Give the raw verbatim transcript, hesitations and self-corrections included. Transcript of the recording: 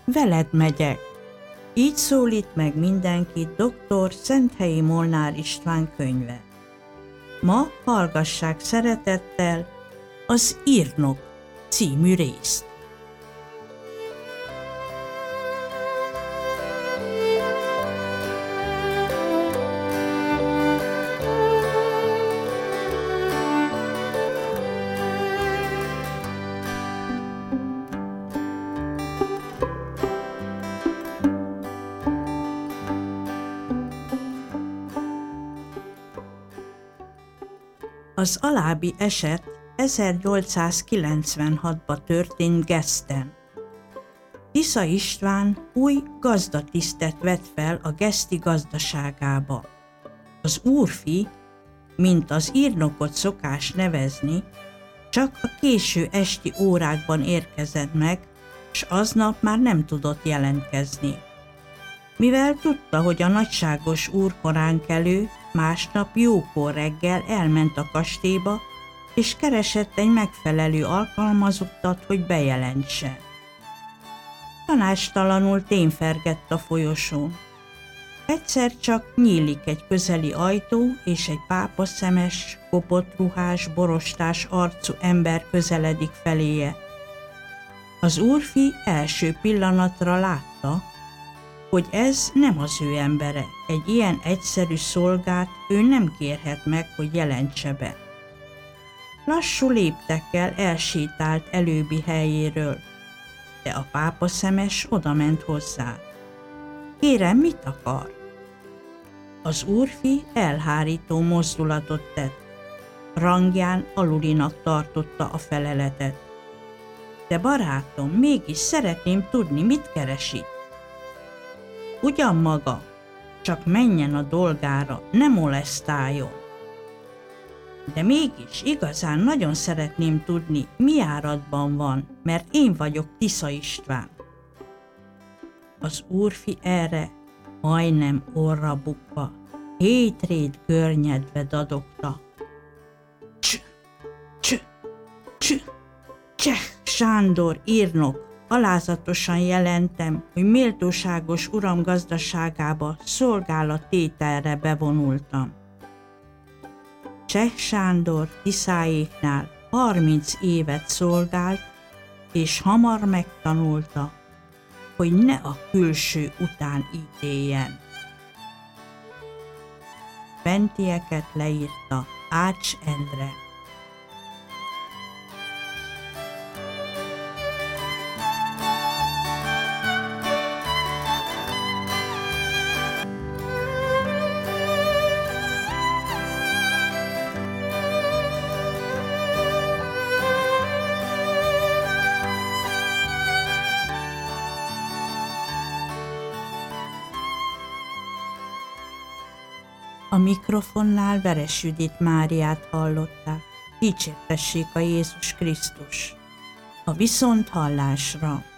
veled megyek. Így szólít meg mindenkit doktor Szenthelyi Molnár István könyve. Ma hallgassák szeretettel az Írnok című részt. Az alábbi eset ezernyolcszázkilencvenhatban történt Geszten. Tisza István új gazdatisztet vett fel a geszti gazdaságába. Az úrfi, mint az írnokot szokás nevezni, csak a késő esti órákban érkezett meg, s aznap már nem tudott jelentkezni. Mivel tudta, hogy a nagyságos úr koránkelő, másnap jókor reggel elment a kastélyba, és keresett egy megfelelő alkalmazottat, hogy bejelentse. Tanácstalanul tényfergett a folyosón. Egyszer csak nyílik egy közeli ajtó, és egy pápaszemes, kopott ruhás, borostás arcú ember közeledik feléje. Az úrfi első pillanatra látta, hogy ez nem az ő embere, egy ilyen egyszerű szolgát ő nem kérhet meg, hogy jelentse be. Lassú léptekkel elsétált előbbi helyéről, de a pápaszemes odament hozzá. Kérem, mit akar? Az úrfi elhárító mozdulatot tett. Rangján alulinak tartotta a feleletet. De barátom, mégis szeretném tudni, mit keres itt. Ugyan maga, csak menjen a dolgára, ne molesztáljon. De mégis igazán nagyon szeretném tudni, mi áradban van, mert én vagyok Tisza István. Az úrfi erre majdnem orra bukva, hétrét görnyedve dadogta. Cs, cs, cs, Cseh Sándor írnok, alázatosan jelentem, hogy méltóságos uram gazdaságába szolgálattételre bevonultam. Cseh Sándor Tiszáéknál harminc évet szolgált, és hamar megtanulta, hogy ne a külső után ítéljen. Fentieket leírta Ács Endre. A mikrofonnál Veres Judit Máriát hallották. Dicsértessék a Jézus Krisztus! A viszonthallásra!